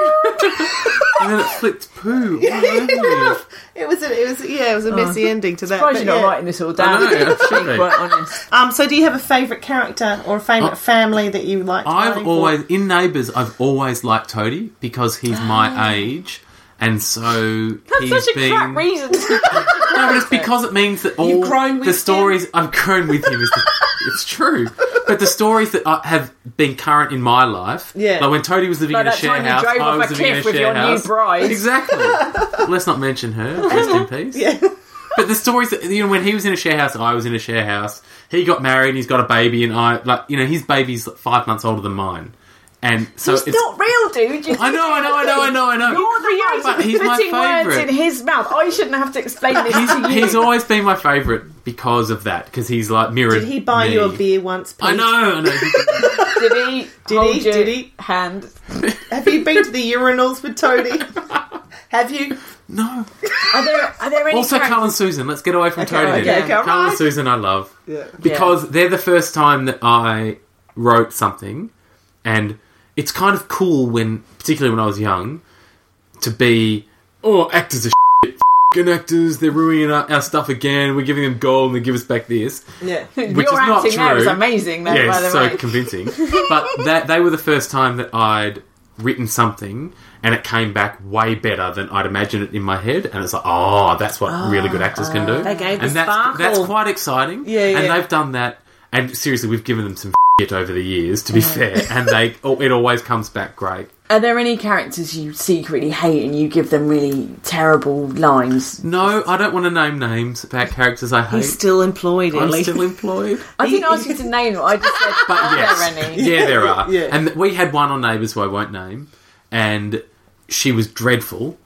And then it flipped poo. all over you. It was, a, it was, yeah, it was a messy ending to that. Surprised but you're not yeah. writing this all down. I know, yeah, to be should be. quite honest. Um, so, do you have a favourite character or a favourite Oh. family that you like? I've always, in Neighbours, I've always liked Toadie because he's my age. And so That's he's such a been... crap reason. No, but it's because it means that all You've grown with the stories I've grown with him. Is the, it's true, but the stories that I have been current in my life, Yeah. like when Toadie was living Like in a that share time you house, drove I off was a living in a cliff with share your new house. bride. Exactly. Let's not mention her. Rest in peace. Yeah. But the stories that, you know, when he was in a share house, I was in a share house. He got married, and he's got a baby, and I like, you know, his baby's like five months older than mine, and so It's, it's. not real, dude. You I know, I know, I know, I know, I know. You're the But one he's my putting words favourite. in his mouth. I shouldn't have to explain this He's, to you. he's always been my favourite because of that, because he's like mirrored. Did he buy me. you a beer once, Pete? I know, I know. Did he? Did hold he? your Did he? Hand. Have you been to the urinals with Toadie? Have you? No. Are there? Are there any? Also, characters- Carl and Susan. Let's get away from Okay, Toadie. okay, then. okay, Carl right. and Susan, I love Yeah. because they're the first time that I wrote something, and it's kind of cool when, particularly when I was young, to be oh actors are shit, f***ing actors. They're ruining our, our stuff again. We're giving them gold, and they give us back this. Yeah. Which Your is not acting there true. is amazing, though, Yeah, by the it's so way. convincing. But that they were the first time that I'd written something and it came back way better than I'd imagined it in my head, and it's like, oh, that's what really good actors can do. They gave the and that's sparkle. that's quite exciting. Yeah, yeah. And they've done that. And seriously, we've given them some shit over the years, to be fair, and they it always comes back great. Are there any characters you secretly hate and you give them really terrible lines? No, I don't want to name names about characters I hate. He's still employed, I'm Ellie. still employed. I didn't ask you to name them. I just said, But are yes, there any? yeah, there are. Yeah. And we had one on Neighbours who I won't name, and she was dreadful.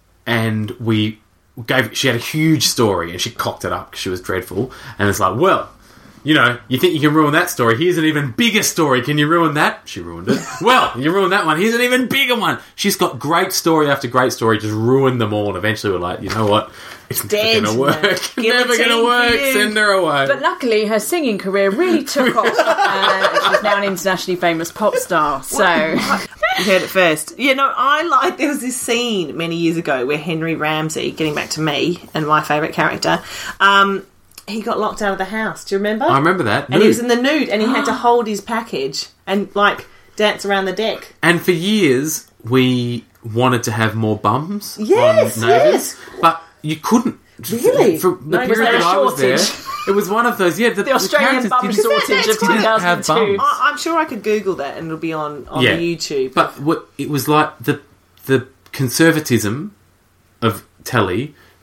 And we gave. She had a huge story, and she cocked it up because she was dreadful. And it's like, well, you know, you think you can ruin that story? Here's an even bigger story. Can you ruin that? She ruined it. Well, you ruined that one. Here's an even bigger one. She's got great story after great story, just ruined them all. And eventually, we're like, you know what? It's Dead. never going to work. Guillotine Never going to for work. you. Send her away. But luckily, her singing career really took off. And she's now an internationally famous pop star. So, You heard it first. Yeah, no, I like. There was this scene many years ago where Henry Ramsey, getting back to me and my favourite character, um, he got locked out of the house. Do you remember? I remember that. And he was Nude. in the nude, and he had to hold his package and like dance around the deck. And for years, we wanted to have more bums Yes, on Neighbours, yes. but you couldn't. Really? For the No, period was there that a I was there, shortage? it was one of those. Yeah, the, the Australian the bum characters didn't- shortage of didn't have two thousand two. bums. I, I'm sure I could Google that, and it'll be on on Yeah. the YouTube. But what, it was like the the conservatism of telly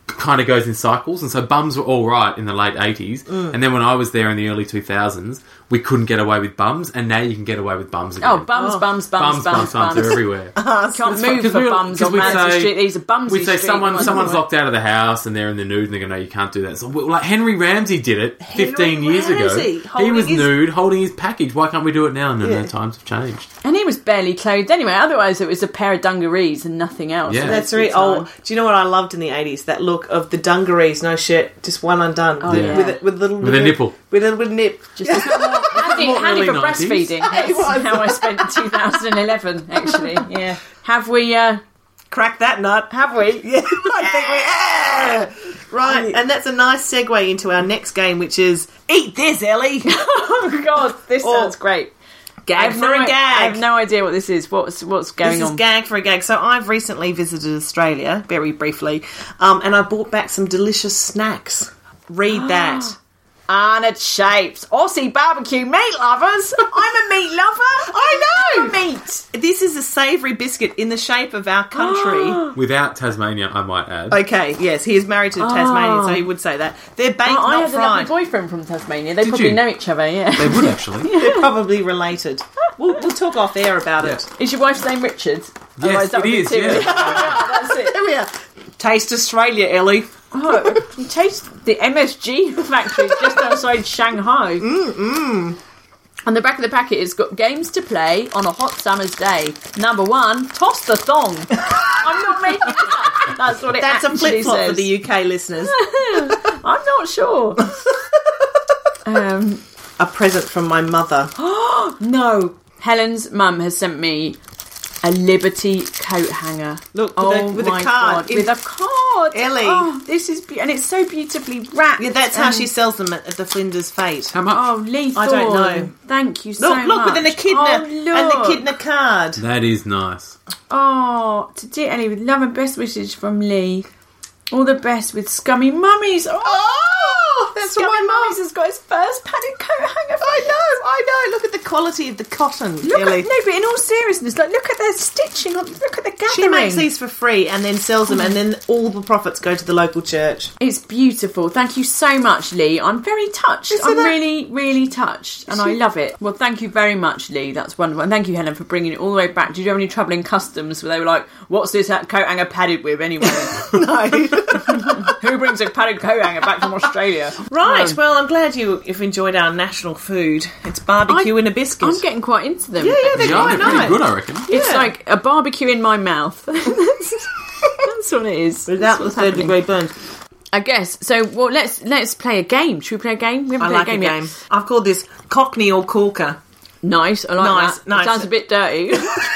kind of goes in cycles, and so bums were all right in the late eighties, Mm. and then when I was there in the early two thousands, we couldn't get away with bums, and now you can get away with bums again. Oh, bums, bums, bums, bums, bums, bums, bums, they're everywhere. Can't move Because for we were- bums because on we'd Mansley say- Street. These are bumsy We'd say street. someone, Ones someone's away. locked out of the house and they're in the nude, and they go, "No, you can't do that." So, well, like Henry Ramsey did it fifteen Henry years Ramsey, ago. He holding was his- nude, holding his package. Why can't we do it now? No, Yeah. no, times have changed. And he was barely clothed anyway. Otherwise, it was a pair of dungarees and nothing else. Yeah. That's Most of really the time. old. Do you know what I loved in the eighties? That look of the dungarees, no shirt, just one undone. Oh, with, yeah. with, a, with a little With a nipple. With a little nip. Just handy, More handy early for nineties. breastfeeding. That's It was. how I spent two thousand eleven, actually. Yeah. Have we, uh, Crack that nut. have we? Yeah, I think we. Yeah. Right, and that's a nice segue into our next game, which is Eat This, Ellie. Oh, God, this Oh. sounds great. I Gag have for no a i- gag. I have no idea what this is. What's what's going This is on? gag for a gag. So I've recently visited Australia, very briefly, um, and I brought back some delicious snacks. Read that. Arnott Shapes, Aussie barbecue meat lovers. I'm a meat lover. I know! meat. This is a savoury biscuit in the shape of our country. Without Tasmania, I might add. Okay, yes, he is married to Tasmania, so he would say that. They're baked, Oh, I not had a lovely fried. boyfriend from Tasmania. They Did probably you? know each other. Yeah. They would actually. They're probably related. We'll, we'll talk off air about it. Is your wife's name Richard? Otherwise, that it would be is, too- yeah. That's it. There we are. Taste Australia, Ellie. Oh, you taste the M S G factory just outside Shanghai. Mm-mm. On the back of the packet, it's got games to play on a hot summer's day. Number one, toss the thong. I'm not making that up. That's what it That's a actually flip flop says. for the U K listeners. I'm not sure. um, A present from my mother. no. Helen's mum has sent me a Liberty coat hanger. Look, with, oh a, with my a card. God, In- with a card. Ellie. Oh, this is be- and it's so beautifully wrapped. yeah, that's how and- she sells them at, at the Flinders Fete. How much? Oh, Lee I don't Thorne. know. Thank you so Look, much. look, with an echidna Oh, and look. the echidna card. That is nice. Oh, to dear Ellie, with love and best wishes from Lee. All the best with Scummy Mummies. Oh, Oh, that's Scummy from my Mummies mum. has got his first padded coat hanger. I know, I know. Look at the quality of the cotton, Look Ellie. at, no, but in all seriousness, like look at their stitching. on- Look at the gathering. She makes these for free and then sells them, and then all the profits go to the local church. It's beautiful. Thank you so much, Lee. I'm very touched. Isn't I'm that- really, really touched, and I love it. Well, thank you very much, Lee. That's wonderful. And thank you, Helen, for bringing it all the way back. Did you have any trouble in customs where they were like, "What's this coat hanger padded with anyway?" No. Who brings a padded coat hanger back from Australia? Right, Um, well, I'm glad you, you've enjoyed our national food. It's barbecue I- and a biscuit. I'm getting quite into them. Yeah, yeah, they're Yeah, quite they're pretty nice. good, I reckon. It's Yeah. like a barbecue in my mouth. That's that's what it is. Without That's the what's third happening. degree burns. I guess. So, well, let's let's play a game. Should we play a game? We haven't I played like a game, a game. yet. I've called this Cockney or Corker. Nice. I like Nice, that. nice. It sounds a bit dirty.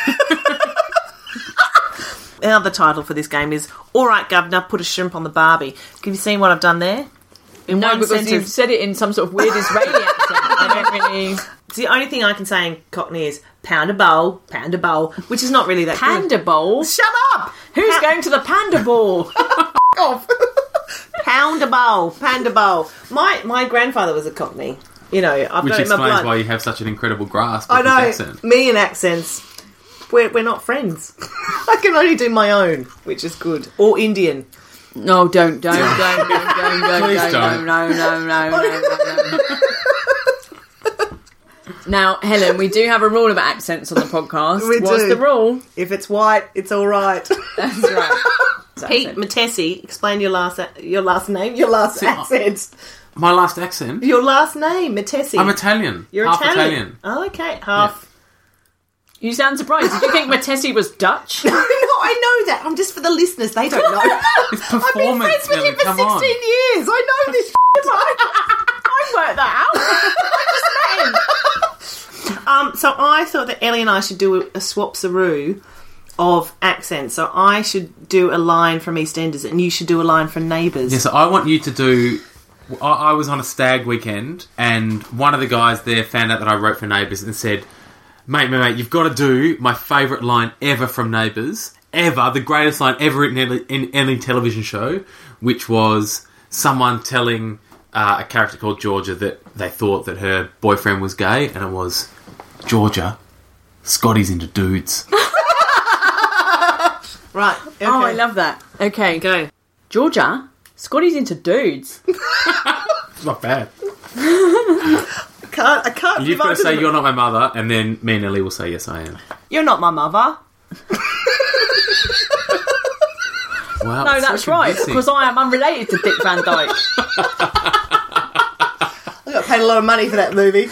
The other title for this game is All Right, Governor, Put a Shrimp on the Barbie. Have you seen what I've done there? In No, one because sentence. you've said it in some sort of weird Israeli accent. I don't really. It's the only thing I can say in Cockney is pound a bowl, pound a bowl, which is not really that good. Panda bowl? Shut up! Who's Pa- going to the panda ball? off. Pound a bowl, pound a bowl. My my grandfather was a Cockney. You know, I've Which got it in my explains blood. why you have such an incredible grasp I of know. his accent. Me and accents. We're, we're not friends. I can only do my own, which is good. Or Indian. No, don't, don't, don't, don't, don't, don't, Please don't, don't. no, no, no, no, no, no. Now, Helen, we do have a rule about accents on the podcast. We What's do. the rule? If it's white, it's all right. That's right. Pete Matessi, explain your last a- your last name, your last See, I- accent. My last accent? Your last name, Matessi. I'm Italian. You're Half Italian. Italian. Oh, okay, half. You sound surprised. Did you think Matessi was Dutch? No, I know that. I'm just for the listeners. They don't know. It's I've been performance, friends with Ellie, you for come on. sixteen years. I know this. I worked that out. I just met him. Um, so I thought that Ellie and I should do a, a swap-saroo of accents. So I should do a line from EastEnders and you should do a line from Neighbours. Yeah, so I want you to do... I, I was on a stag weekend and one of the guys there found out that I wrote for Neighbours and said, mate, mate, mate, you've got to do my favourite line ever from Neighbours, ever, the greatest line ever in any, in any television show, which was someone telling uh, a character called Georgia that they thought that her boyfriend was gay, and it was, Georgia, Scotty's into dudes. Right. Okay. Oh, I love that. Okay. Go. Georgia, Scotty's into dudes. It's not bad. I can't, I can't. You've got to say you're not my mother, and then me and Ellie will say yes, I am. You're not my mother. Wow, No, it's so that's right, convincing. because I am unrelated to Dick Van Dyke. I got paid a lot of money for that movie.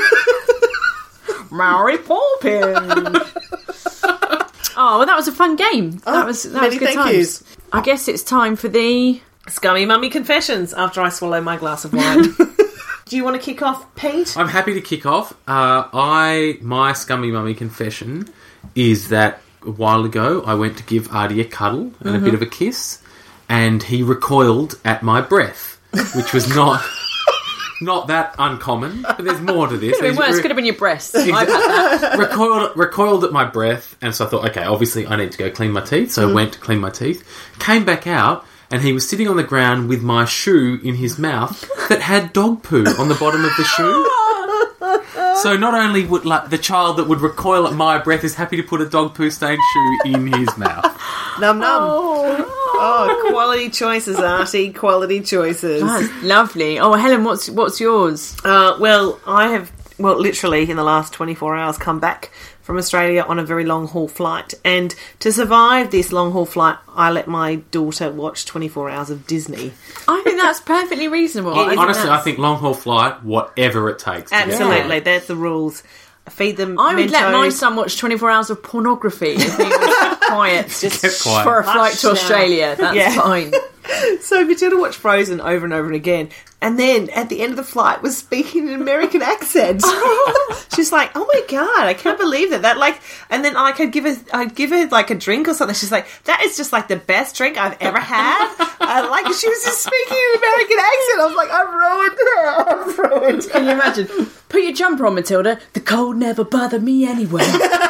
Mary Poppins. Oh, well, that was a fun game. That Oh, was that many was good thank times. yous. I guess it's time for the... Scummy Mummy Confessions after I swallow my glass of wine. Do you want to kick off, Pete? I'm happy to kick off. Uh, I my scummy mummy confession is that a while ago I went to give Artie a cuddle and a bit of a kiss, and he recoiled at my breath, which was not not that uncommon. But there's more to this. Could have been worse. Re- Could have been your breasts. I've had that. recoiled recoiled at my breath, and so I thought, okay, obviously I need to go clean my teeth. So I went to clean my teeth, came back out, and he was sitting on the ground with my shoe in his mouth that had dog poo on the bottom of the shoe. So not only would like the child that would recoil at my breath is happy to put a dog poo stained shoe in his mouth. Num num. Oh, quality choices, Artie. Quality choices. That's lovely. Oh, Helen, what's what's yours? Uh, well, I have, well, literally in the last twenty-four hours come back from Australia on a very long haul flight. And to survive this long haul flight, I let my daughter watch twenty-four hours of Disney. I think that's perfectly reasonable. I think Honestly, I that's- think long haul flight, whatever it takes. to get Absolutely. Yeah. That's the rules. Feed them I would let my Mentos. son watch twenty-four hours of pornography if he was quiet. Just Kept quiet. for a flight to Hush now. Australia. That's Yeah. fine. So Matilda watched Frozen over and over and again, and then at the end of the flight was speaking an American accent. She's like, "Oh my god, I can't believe that!" That like, and then like I'd give her, I'd give her like a drink or something. She's like, "That is just like the best drink I've ever had." uh, like she was just speaking an American accent. I was like, "I've ruined her. I've ruined her." Can you imagine? Put your jumper on, Matilda. The cold never bothered me anyway.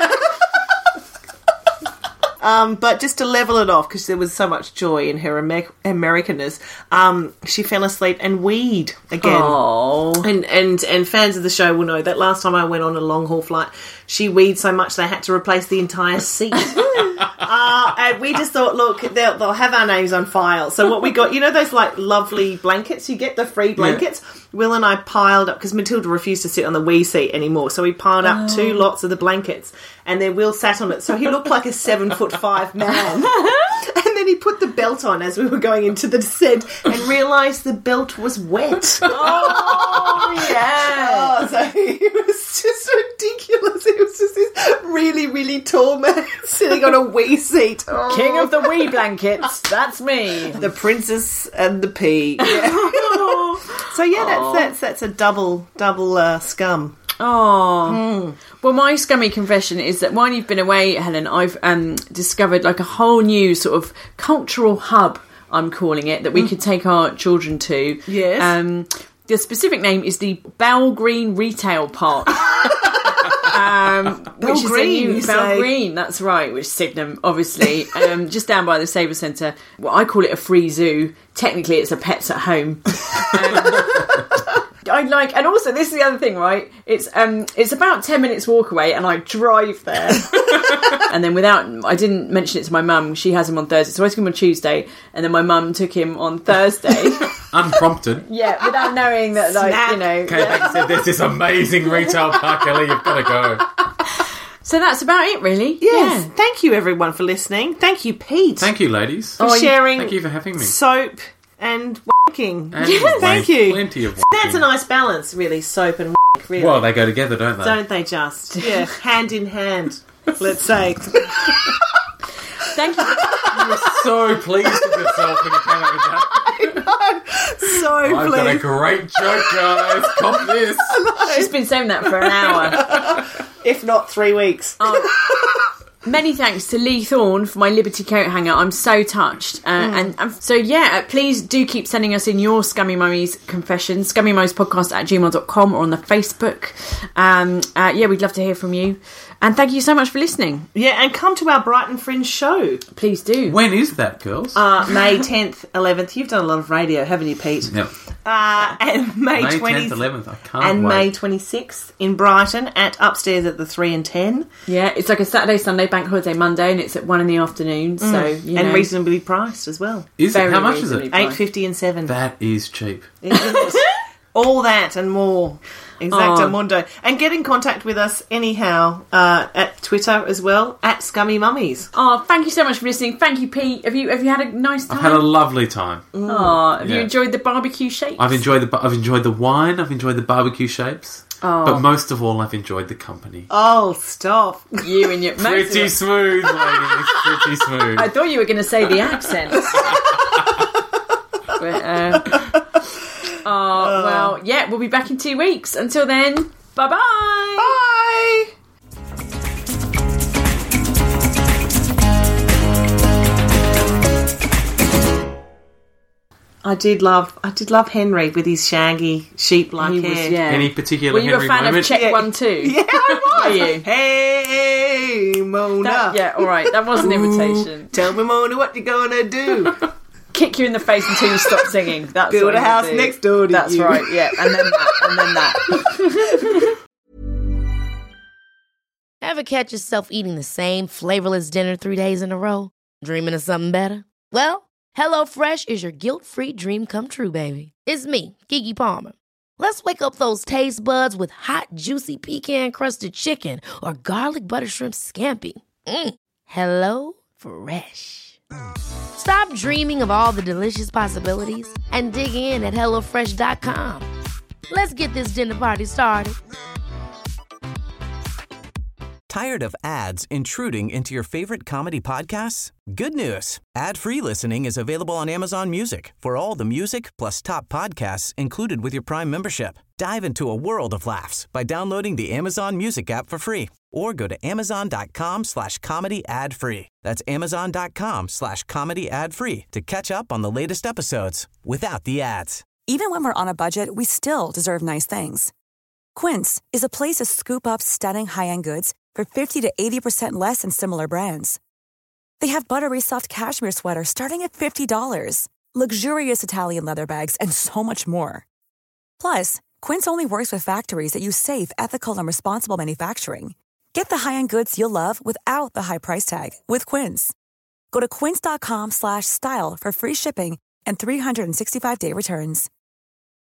Um, but just to level it off, because there was so much joy in her Amer- Americanness, um, she fell asleep and weed again. Oh. And, and and fans of the show will know that last time I went on a long haul flight, she weed so much they had to replace the entire seat. uh, and we just thought, look, they'll, they'll have our names on file. So what we got, you know those like lovely blankets you get, the free blankets? Yeah. Will and I piled up, because Matilda refused to sit on the wee seat anymore, so we piled up oh. two lots of the blankets, and then Will sat on it, so he looked like a seven foot five man. And then he put the belt on as we were going into the descent and realised the belt was wet. Oh, yeah. Oh, so it was just ridiculous. It was just this really, really tall man sitting on a wee seat. Oh. King of the wee blankets. That's me. The princess and the pea. Yeah. So yeah, that's that's that's a double double uh, scum. Oh, mm. Well, my scummy confession is that while you've been away, Helen, I've um, discovered like a whole new sort of cultural hub, I'm calling it, that we mm. could take our children to. Yes. Um, the specific name is the Bell Green Retail Park. um, Bell which is Green, a new you Bell say? Green, that's right, which is Sydenham, obviously, um, just down by the Sabre Centre. Well, I call it a free zoo. Technically, it's a Pets at Home. Um, I like, and also this is the other thing, right? It's um, it's about ten minutes walk away, and I drive there. And then without, I didn't mention it to my mum. She has him on Thursday, so I took him on Tuesday, and then my mum took him on Thursday. Unprompted. Yeah, without knowing that, like, Snap. you know. Kate yeah. said, "There's this amazing retail park, Ellie. You've got to go." So that's about it, really. Yes. Yeah. Thank you, everyone, for listening. Thank you, Pete. Thank you, ladies. for Oh, sharing. Thank you for having me. Soap and wanking. And Yes, thank wank- you. Plenty of That's a wanking. nice balance, really. Soap and wank, really. Well, they go together, don't they? Don't they just? Yeah, hand in hand. Let's say. Thank you. You were so pleased with yourself when you came up with that. So I've got a pleased. great joke, guys. Cop this. She's been saying that for an hour. If not three weeks. Oh, many thanks to Lee Thorne for my Liberty coat hanger. I'm so touched. Uh, mm. and, and so, yeah, please do keep sending us in your Scummy Mummies confessions. Scummy Mummies podcast at gmail dot com or on the Facebook. Um, uh, yeah, we'd love to hear from you. And thank you so much for listening. Yeah, and come to our Brighton Fringe show. Please do. When is that, girls? Uh, May tenth, eleventh. You've done a lot of radio, haven't you, Pete? Yep. Uh, and May, May twentieth, tenth, eleventh. I can't and wait. May twenty-sixth in Brighton at Upstairs at the three and ten. Yeah, it's like a Saturday, Sunday, Bank Holiday, Monday, and it's at one in the afternoon. So you And know, reasonably priced as well. Is it? very How much is reasonably it? priced. Eight fifty and seven. That is cheap. All that and more. Exactamundo. Oh. And get in contact with us anyhow uh, at Twitter as well, at Scummy Mummies. Oh, thank you so much for listening. Thank you, Pete. Have you have you had a nice time? I've had a lovely time. Oh, have you Yeah. enjoyed the barbecue shapes? I've enjoyed the I've enjoyed the wine. I've enjoyed the barbecue shapes. Oh. But most of all, I've enjoyed the company. Oh, stop. you and your Pretty smooth, ladies. Pretty smooth. I thought you were going to say the accent. but, uh, oh, well, yeah, we'll be back in two weeks. Until then, bye-bye. Bye. I did love, I did love Henry with his shaggy sheep-like He hair. was, yeah. Any particular Were you Henry a fan moment? of Check Yeah. One too? Yeah, I was. Were you? Hey, Mona. That, yeah, all right. That was an invitation. Tell me, Mona, what you gonna do? Kick you in the face until you stop singing. That's Build what a you house do. next door to That's you. right. Yeah, and then that, and then that. Ever catch yourself eating the same flavorless dinner three days in a row? Dreaming of something better? Well, HelloFresh is your guilt-free dream come true, baby. It's me, Keke Palmer. Let's wake up those taste buds with hot, juicy pecan-crusted chicken or garlic butter shrimp scampi. Mm. Hello Fresh. Stop dreaming of all the delicious possibilities and dig in at hello fresh dot com. Let's get this dinner party started. Tired of ads intruding into your favorite comedy podcasts? Good news. Ad-free listening is available on Amazon Music for all the music plus top podcasts included with your Prime membership. Dive into a world of laughs by downloading the Amazon Music app for free or go to amazon.com slash comedy ad free. That's amazon.com slash comedy ad free to catch up on the latest episodes without the ads. Even when we're on a budget, we still deserve nice things. Quince is a place to scoop up stunning high-end goods for fifty to eighty percent less than similar brands. They have buttery soft cashmere sweaters starting at fifty dollars, luxurious Italian leather bags, and so much more. Plus, Quince only works with factories that use safe, ethical, and responsible manufacturing. Get the high-end goods you'll love without the high price tag with Quince. Go to quince.com slash style for free shipping and three sixty-five day returns.